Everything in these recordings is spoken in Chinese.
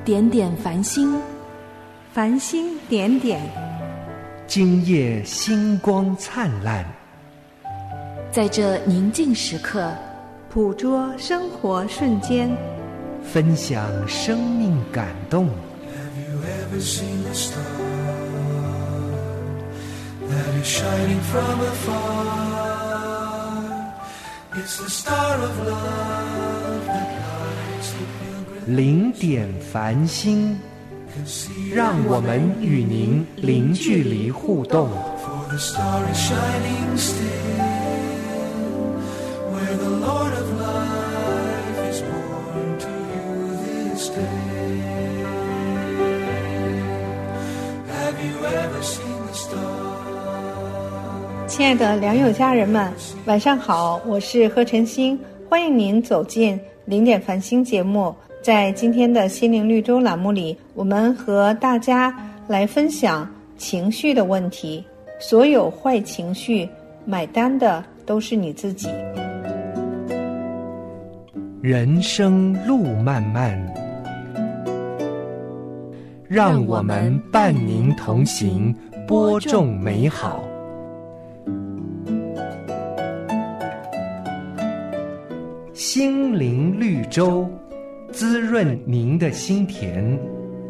点点繁星， 繁星点点， 今夜星光灿烂。 在这宁静时刻， 捕捉生活瞬间， 分享生命感动。 Have you ever seen a star that is shining from afar? It's the star of love that lights the pilgrim. 零点繁星，让我们与您零距离互动。 For the star is shining still, where the Lord of life is born to you this day. Have you ever seen the star? 亲爱的良友家人们，晚上好，我是何晨星，欢迎您走进零点繁星节目。在今天的心灵绿洲栏目里，我们和大家来分享情绪的问题。所有坏情绪，买单的都是你自己。 人生路漫漫，让我们伴您同行，播种美好。心灵绿洲，滋润您的心田。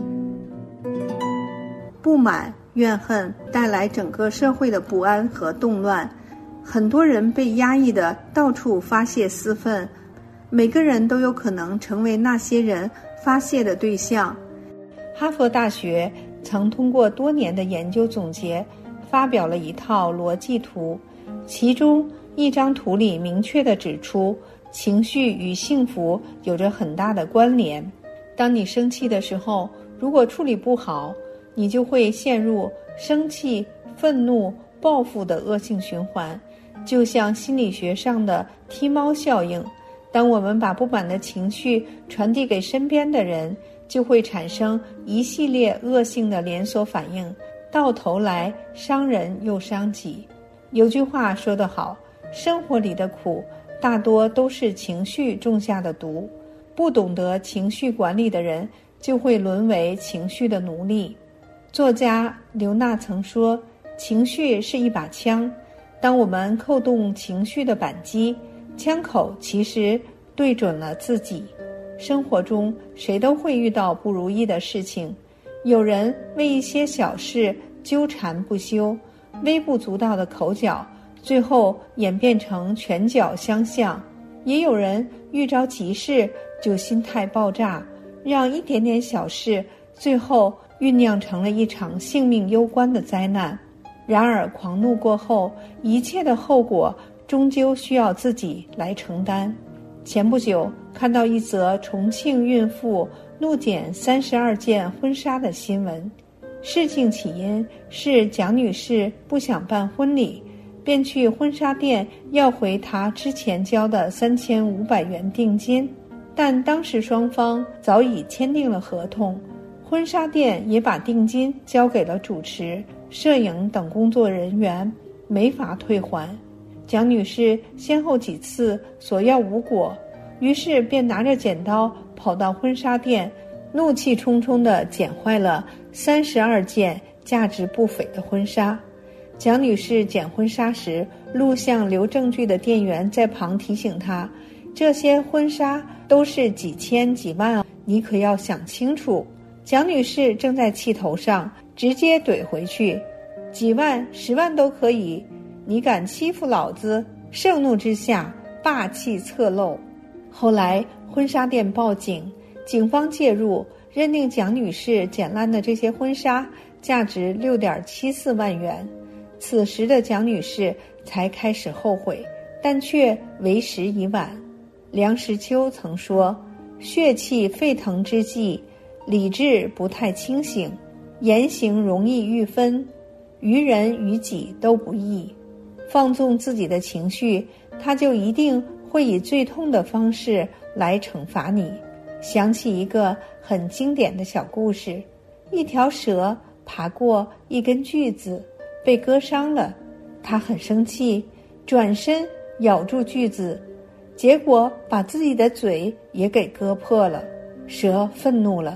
不满、怨恨带来整个社会的不安和动乱，很多人被压抑的到处发泄私愤，每个人都有可能成为那些人发泄的对象。哈佛大学曾通过多年的研究总结，发表了一套逻辑图，其中一张图里明确地指出，情绪与幸福有着很大的关联。当你生气的时候，如果处理不好，你就会陷入生气、愤怒、报复的恶性循环，就像心理学上的踢猫效应。当我们把不满的情绪传递给身边的人，就会产生一系列恶性的连锁反应，到头来伤人又伤己。有句话说得好，生活里的苦大多都是情绪种下的毒，不懂得情绪管理的人就会沦为情绪的奴隶。作家刘娜曾说，情绪是一把枪，当我们扣动情绪的扳机，枪口其实对准了自己。生活中谁都会遇到不如意的事情，有人为一些小事纠缠不休，微不足道的口角最后演变成拳脚相向，也有人遇着急事就心态爆炸，让一点点小事最后酝酿成了一场性命攸关的灾难。然而狂怒过后，一切的后果终究需要自己来承担。前不久看到一则重庆孕妇怒剪32件婚纱的新闻，事情起因是蒋女士不想办婚礼，便去婚纱店要回她之前交的3500元定金，但当时双方早已签订了合同，婚纱店也把定金交给了主持、摄影等工作人员，没法退还。蒋女士先后几次索要无果，于是便拿着剪刀跑到婚纱店，怒气冲冲地剪坏了32件价值不菲的婚纱。蒋女士剪婚纱时，录像留证据的店员在旁提醒她，这些婚纱都是几千几万，你可要想清楚。蒋女士正在气头上，直接怼回去，几万10万都可以，你敢欺负老子？盛怒之下霸气侧漏。后来婚纱店报警，警方介入，认定蒋女士剪烂的这些婚纱价值6.74万元。此时的蒋女士才开始后悔，但却为时已晚。梁实秋曾说，血气沸腾之际，理智不太清醒，言行容易愈分，于人于己都不易。放纵自己的情绪，他就一定会以最痛的方式来惩罚你。想起一个很经典的小故事，一条蛇爬过一根锯子，被割伤了，他很生气，转身咬住锯子，结果把自己的嘴也给割破了。蛇愤怒了，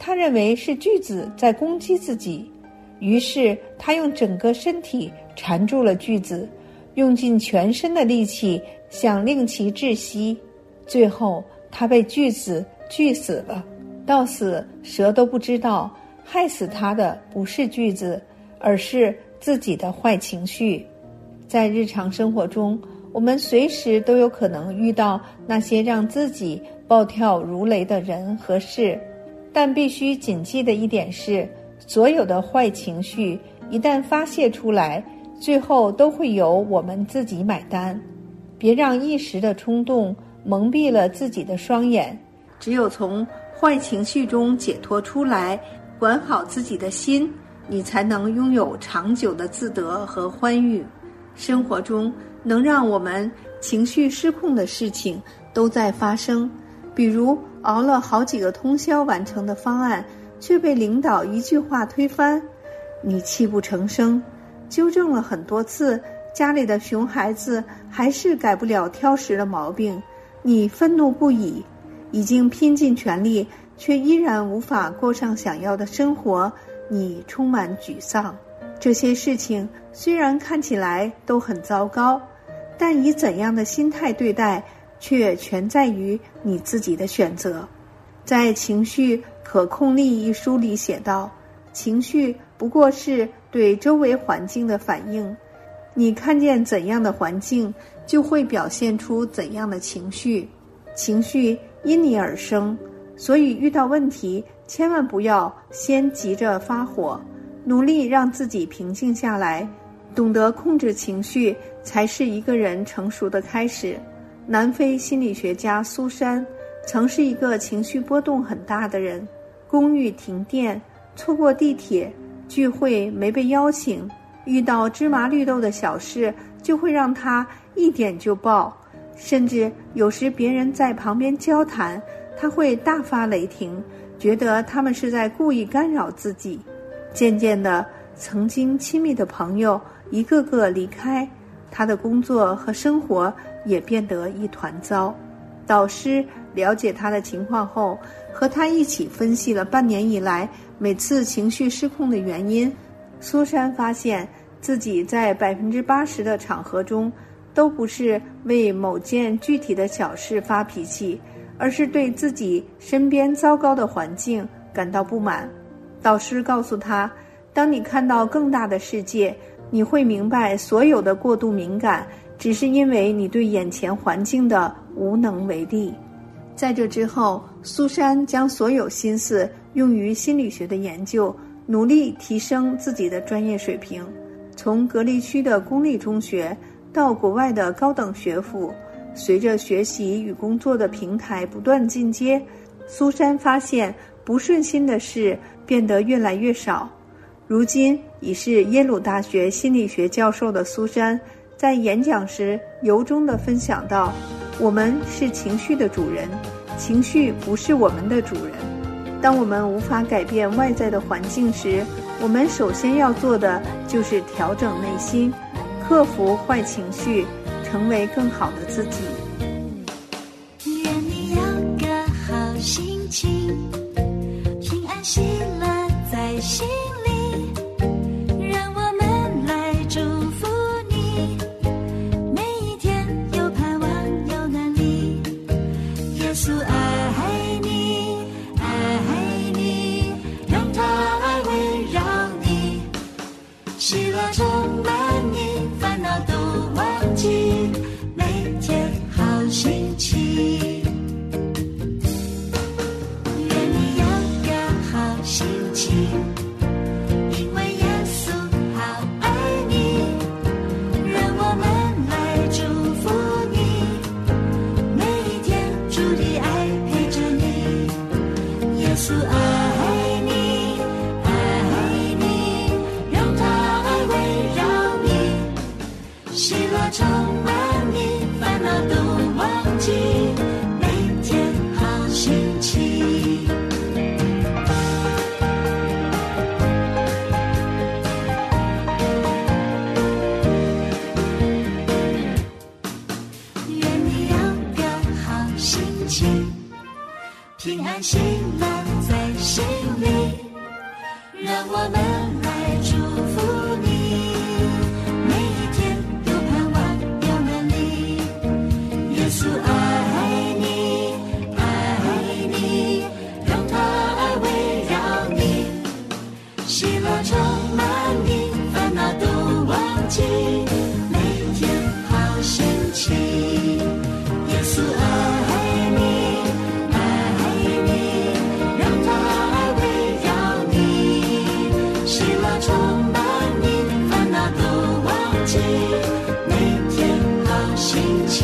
他认为是锯子在攻击自己，于是他用整个身体缠住了锯子，用尽全身的力气想令其窒息。最后他被锯子锯死了。到死蛇都不知道，害死他的不是锯子，而是自己的坏情绪。在日常生活中，我们随时都有可能遇到那些让自己暴跳如雷的人和事，但必须谨记的一点是，所有的坏情绪一旦发泄出来，最后都会由我们自己买单。别让一时的冲动蒙蔽了自己的双眼，只有从坏情绪中解脱出来，管好自己的心，你才能拥有长久的自得和欢愉。生活中能让我们情绪失控的事情都在发生，比如熬了好几个通宵完成的方案，却被领导一句话推翻，你泣不成声。纠正了很多次，家里的熊孩子还是改不了挑食的毛病，你愤怒不已。已经拼尽全力，却依然无法过上想要的生活，你充满沮丧。这些事情虽然看起来都很糟糕，但以怎样的心态对待，却全在于你自己的选择。在《情绪可控力》一书里写道，情绪不过是对周围环境的反应，你看见怎样的环境，就会表现出怎样的情绪。情绪因你而生，所以遇到问题千万不要先急着发火，努力让自己平静下来，懂得控制情绪才是一个人成熟的开始。南非心理学家苏珊曾是一个情绪波动很大的人，公寓停电，错过地铁，聚会没被邀请，遇到芝麻绿豆的小事就会让他一点就爆，甚至有时别人在旁边交谈，他会大发雷霆，觉得他们是在故意干扰自己。渐渐的，曾经亲密的朋友一个个离开，他的工作和生活也变得一团糟。导师了解他的情况后，和他一起分析了半年以来每次情绪失控的原因。苏珊发现自己在80%的场合中都不是为某件具体的小事发脾气，而是对自己身边糟糕的环境感到不满。导师告诉他，当你看到更大的世界，你会明白所有的过度敏感只是因为你对眼前环境的无能为力。在这之后，苏珊将所有心思用于心理学的研究，努力提升自己的专业水平。从隔离区的公立中学到国外的高等学府，随着学习与工作的平台不断进阶，苏珊发现不顺心的事变得越来越少。如今已是耶鲁大学心理学教授的苏珊，在演讲时由衷地分享到，我们是情绪的主人，情绪不是我们的主人。当我们无法改变外在的环境时，我们首先要做的就是调整内心，克服坏情绪，成为更好的自己。 愿你有个好心情，平安喜乐在心里，让我们来祝福你，每一天有盼望有能力。耶稣爱你爱你，让他爱围绕你，喜乐充满你，烦恼都忘记，每天好心情。愿你有个好心情，因为耶稣好爱你，让我们来祝福你，每一天主的爱陪着你。耶稣爱你爱你，让他爱围绕你，喜乐充满你，烦恼都忘记，每天好心情。愿你有个好心情，平安喜乐在心里，让我们来祝福你，每一天有盼望有能力。耶稣爱你爱你，让他爱围绕你，喜乐充满你，烦恼都忘记，每天好心情。耶稣爱你爱你，让他爱围绕你，喜乐充满你，烦恼都忘记，每天好心情。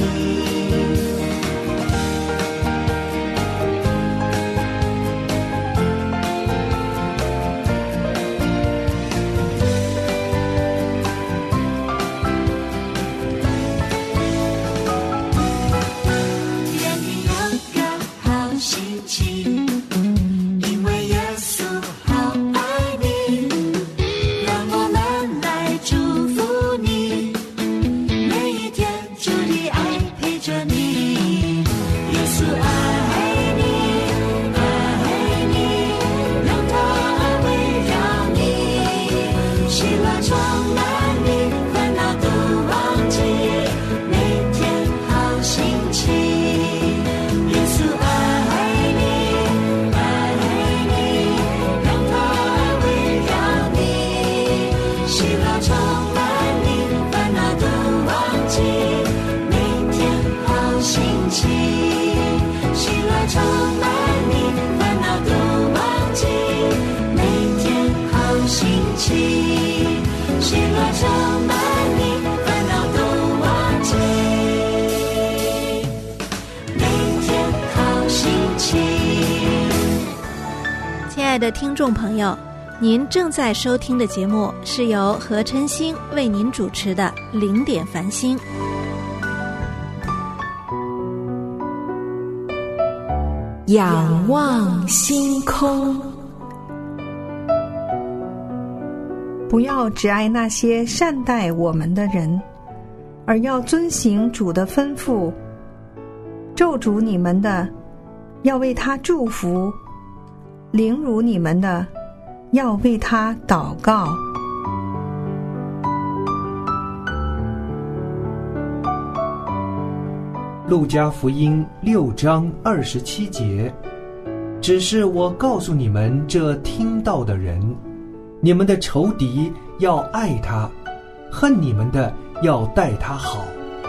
愿你有个好心情，因为耶稣好爱你，让我们来祝福你，每一天主的爱陪着你。耶稣爱你爱你，让他爱围绕你，喜乐充满你，烦恼都忘记，每天好心情。耶稣爱你爱你，让他爱围绕你，喜乐充满你，烦恼都忘记，每天好心情。喜乐充满你，烦恼都忘记，每天好心情。喜乐充满你，烦恼都忘记，每天好心情。 亲爱的听众朋友，您正在收听的节目是由何琛星为您主持的零点繁星。 仰望星空， 不要只爱那些善待我们的人，而要遵行主的吩咐。咒诅你们的，要为他祝福；凌辱你们的，要为他祷告。 路加福音6章27节，只是我告诉你们这听到的人，你们的仇敌要爱他，恨你们的要待他好。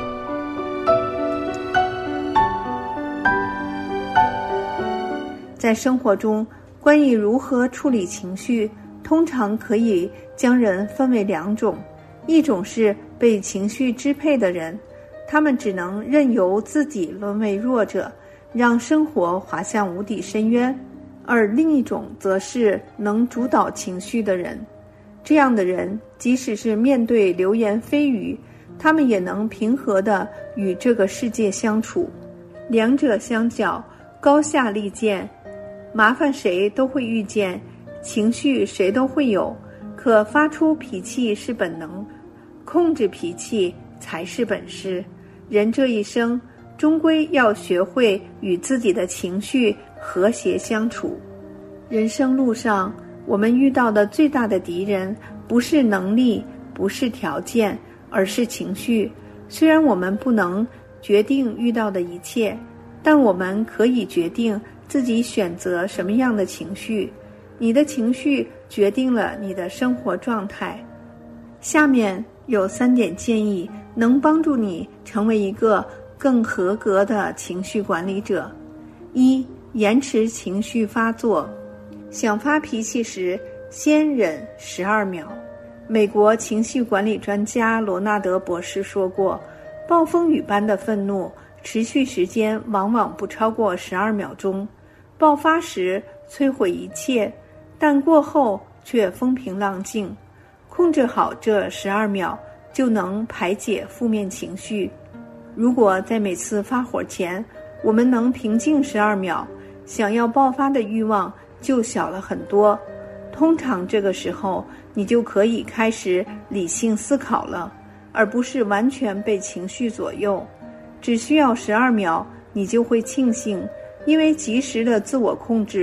在生活中，关于如何处理情绪，通常可以将人分为两种，一种是被情绪支配的人，他们只能任由自己沦为弱者，让生活滑向无底深渊；而另一种则是能主导情绪的人。这样的人，即使是面对流言蜚语，他们也能平和地与这个世界相处。两者相较，高下立见。麻烦谁都会遇见，情绪谁都会有，可发出脾气是本能，控制脾气才是本事。人这一生终归要学会与自己的情绪和谐相处。人生路上，我们遇到的最大的敌人不是能力，不是条件，而是情绪。虽然我们不能决定遇到的一切，但我们可以决定自己选择什么样的情绪。你的情绪决定了你的生活状态。下面有3点建议，能帮助你成为一个更合格的情绪管理者。1. 延迟情绪发作。想发脾气时，先忍12秒。美国情绪管理专家罗纳德博士说过，暴风雨般的愤怒持续时间往往不超过12秒钟，爆发时摧毁一切，但过后却风平浪静。控制好这12秒，就能排解负面情绪。如果在每次发火前，我们能平静12秒，想要爆发的欲望就小了很多。通常这个时候，你就可以开始理性思考了，而不是完全被情绪左右。只需要12秒，你就会庆幸，因为及时的自我控制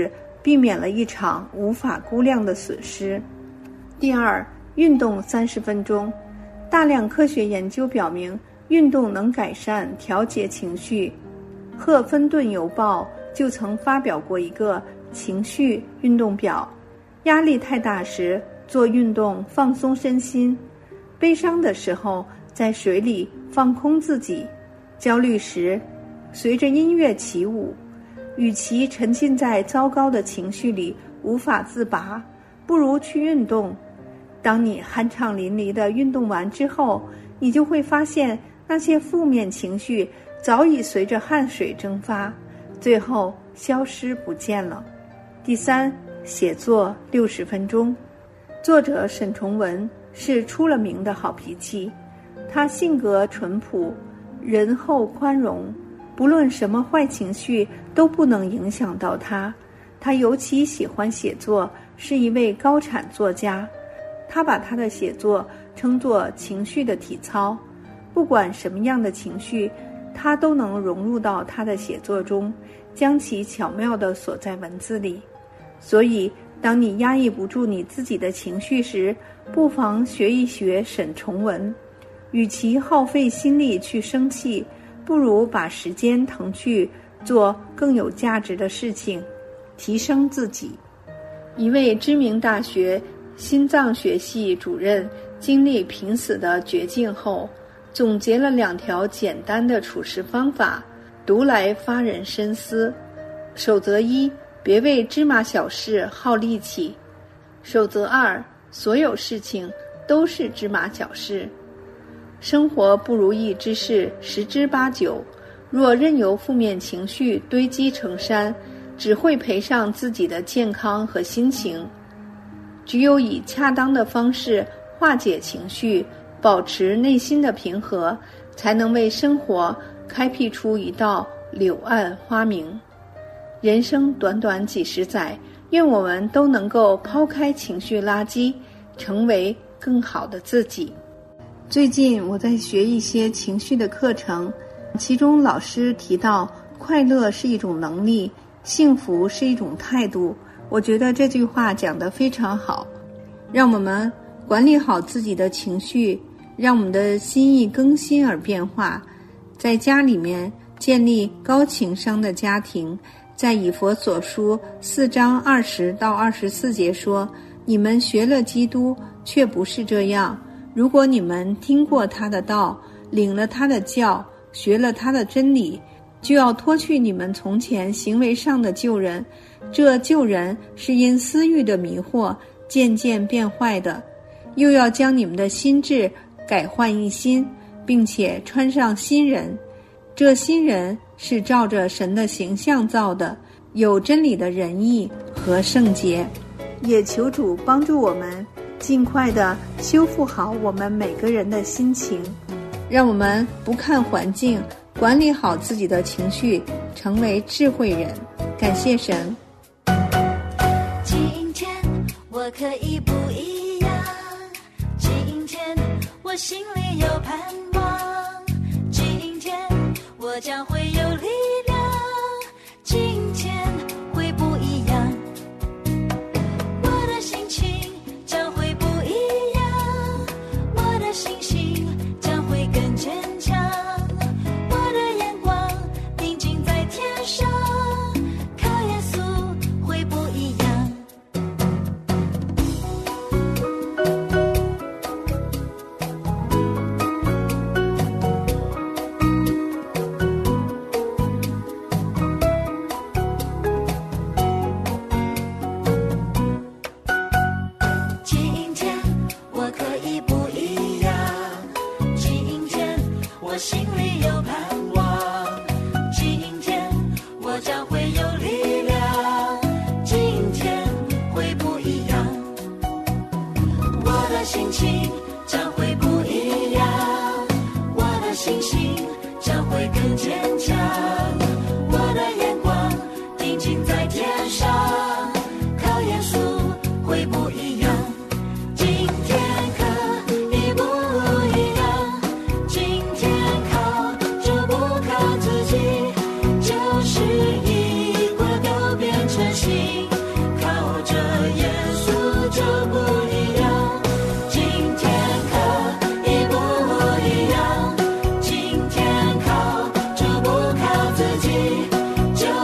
避免了一场无法估量的损失。第二，运动30分钟。大量科学研究表明，运动能改善调节情绪。赫芬顿邮报就曾发表过一个情绪运动表，压力太大时做运动放松身心，悲伤的时候在水里放空自己，焦虑时随着音乐起舞。与其沉浸在糟糕的情绪里无法自拔，不如去运动。当你酣畅淋漓地运动完之后，你就会发现那些负面情绪早已随着汗水蒸发，最后消失不见了。第三，写作60分钟。作者沈从文是出了名的好脾气，他性格淳朴，仁厚宽容，不论什么坏情绪都不能影响到他。他尤其喜欢写作，是一位高产作家。他把他的写作称作情绪的体操，不管什么样的情绪，他都能融入到他的写作中，将其巧妙地锁在文字里。所以当你压抑不住你自己的情绪时，不妨学一学沈从文。与其耗费心力去生气，不如把时间腾去做更有价值的事情，提升自己。一位知名大学心脏学系主任经历濒死的绝境后，总结了2条简单的处事方法，读来发人深思。守则1，别为芝麻小事耗力气。守则2，所有事情都是芝麻小事。生活不如意之事10之8九，若任由负面情绪堆积成山，只会赔上自己的健康和心情。只有以恰当的方式化解情绪，保持内心的平和，才能为生活开辟出一道柳暗花明。人生短短几十载，愿我们都能够抛开情绪垃圾，成为更好的自己。最近我在学一些情绪的课程，其中老师提到快乐是一种能力，幸福是一种态度。我觉得这句话讲得非常好，让我们管理好自己的情绪，让我们的心意更新而变化。在家里面建立高情商的家庭，在以弗所书4章20到24节说，你们学了基督，却不是这样。如果你们听过他的道，领了他的教，学了他的真理，就要脱去你们从前行为上的旧人。这旧人是因私欲的迷惑渐渐变坏的，又要将你们的心志改换一新，并且穿上新人。这新人是照着神的形象造的，有真理的仁义和圣洁。也求主帮助我们尽快地修复好我们每个人的心情，让我们不看环境，管理好自己的情绪，成为智慧人。感谢神。 今天我可以不一样，今天我心里有盼望，今天我将会有力量，今天会不一样，我的心情将会不一样，我的信心将会更坚强，我的眼光定睛在天上，靠耶稣会不一样。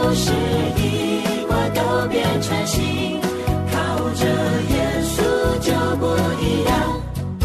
就是一过都变成新，靠着耶稣就不一样。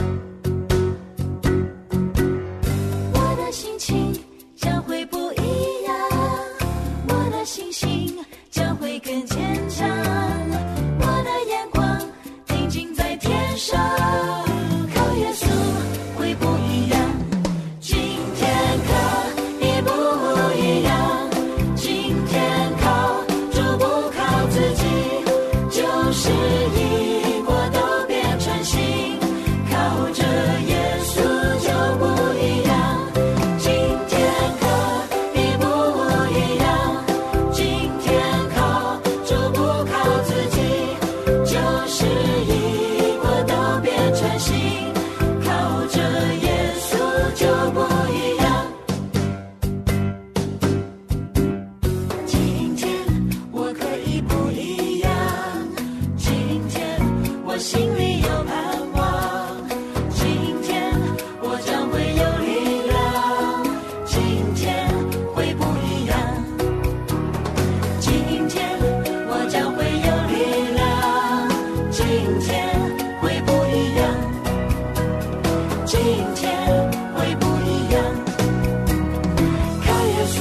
我的心情将会不一样，我的信心将会更坚强，我的眼光定睛在天上，靠耶稣会不一样。今天可以不一样，今天靠主不靠自己，就是一过都变成新，靠着耶稣就不一样。今天可以不一样，今天靠主不靠自己，就是一过都变成新，靠着耶稣就不一样。今天我可以不一样，今天我心里有盼望，今天我将会有力量，今天会不一样，今天我将会有力量，今天会不一样，今天会不一样，靠耶稣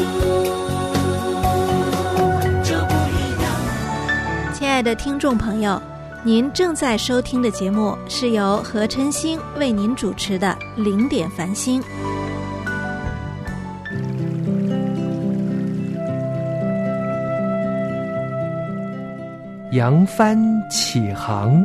就不一样。 亲爱的听众朋友，您正在收听的节目是由何琛星为您主持的零点繁星。 扬帆起航，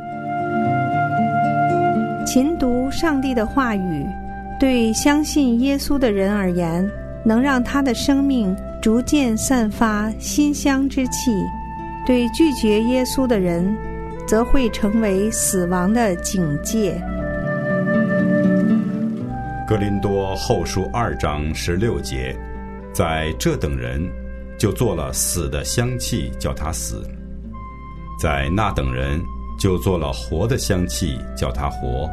勤读上帝的话语，对相信耶稣的人而言，能让他的生命逐渐散发馨香之气；对拒绝耶稣的人，则会成为死亡的警戒。 哥林多后书2章16节，在这等人就做了死的香气，叫他死；在那等人就做了活的香气，叫他活。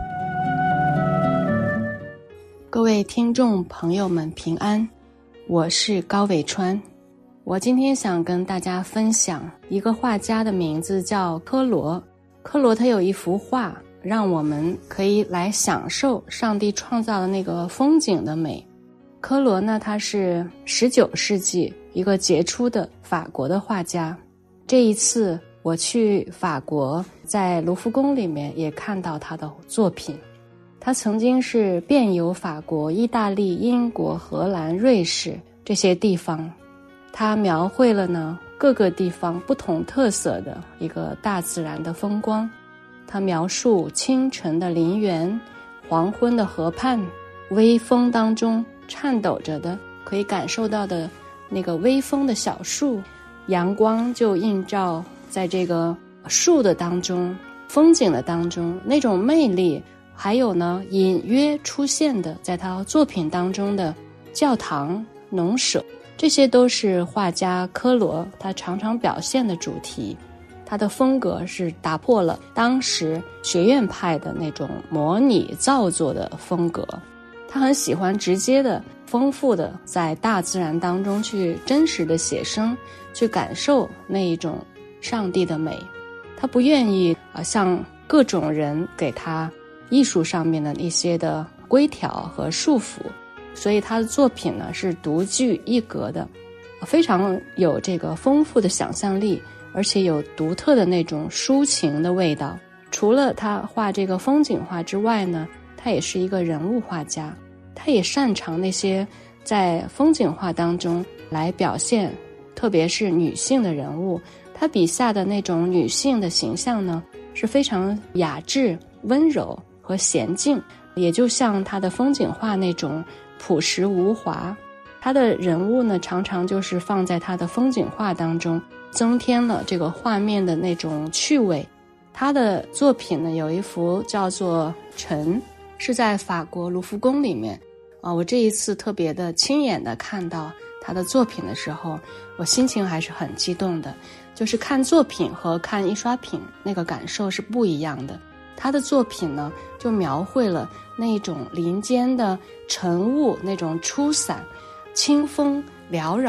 各位听众朋友们平安，我是高伟川。我今天想跟大家分享一个画家的名字叫科罗。科罗他有一幅画，让我们可以来享受上帝创造的那个风景的美。科罗呢，他是19世纪一个杰出的法国的画家。这一次我去法国，在卢浮宫里面也看到他的作品。他曾经是遍游法国、意大利、英国、荷兰、瑞士这些地方，他描绘了呢各个地方不同特色的一个大自然的风光。他描述清晨的林园、黄昏的河畔、微风当中颤抖着的可以感受到的那个微风的小树，阳光就映照在这个树的当中，风景的当中，那种魅力，还有呢隐约出现的在他作品当中的教堂、农舍，这些都是画家科罗他常常表现的主题。他的风格是打破了当时学院派的那种模拟造作的风格，他很喜欢直接的、丰富的在大自然当中去真实的写生，去感受那一种上帝的美。他不愿意像各种人给他艺术上面的一些的规条和束缚，所以他的作品呢是独具一格的，非常有这个丰富的想象力，而且有独特的那种抒情的味道。除了他画这个风景画之外呢，他也是一个人物画家，他也擅长那些在风景画当中来表现，特别是女性的人物。他笔下的那种女性的形象呢，是非常雅致、温柔和娴静，也就像他的风景画那种朴实无华。他的人物呢，常常就是放在他的风景画当中，增添了这个画面的那种趣味。他的作品呢，有一幅叫做《尘》，是在法国卢浮宫里面。我这一次特别的亲眼的看到他的作品的时候，我心情还是很激动的。就是看作品和看印刷品那个感受是不一样的。他的作品呢，就描绘了那种林间的晨雾，那种出散，清风缭绕，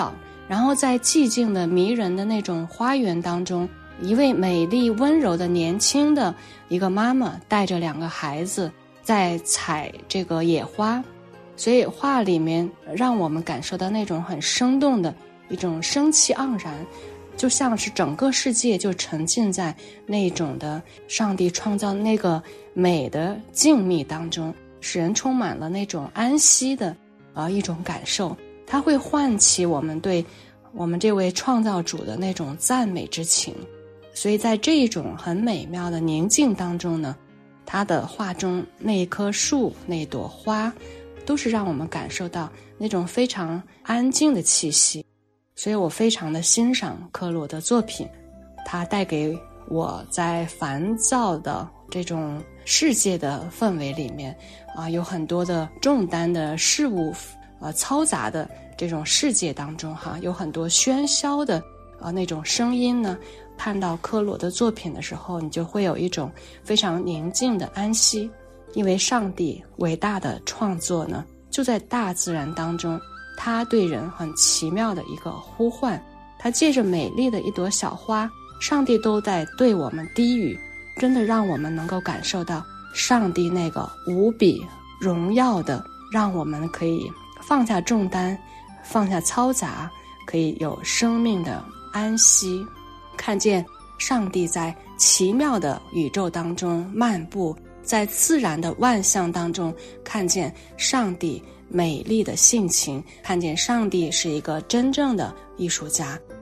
然后在寂静的迷人的那种花园当中，一位美丽温柔的年轻的一个妈妈带着2个孩子在采这个野花，所以画里面让我们感受到那种很生动的一种生气盎然，就像是整个世界就沉浸在那种的上帝创造那个美的静谧当中，使人充满了那种安息的一种感受。它会唤起我们对我们这位创造主的那种赞美之情。所以在这种很美妙的宁静当中呢，他的画中那一棵树那朵花都是让我们感受到那种非常安静的气息。所以我非常的欣赏科罗的作品，他带给我在烦躁的这种世界的氛围里面有很多的重担的事物嘈杂的这种世界当中有很多喧嚣的那种声音呢，看到科罗的作品的时候，你就会有一种非常宁静的安息。因为上帝伟大的创作呢，就在大自然当中，他对人很奇妙的一个呼唤，他借着美丽的一朵小花，上帝都在对我们低语，真的让我们能够感受到上帝那个无比荣耀的，让我们可以放下重担，放下嘈杂，可以有生命的安息。看见上帝在奇妙的宇宙当中漫步，在自然的万象当中看见上帝美丽的性情，看见上帝是一个真正的艺术家，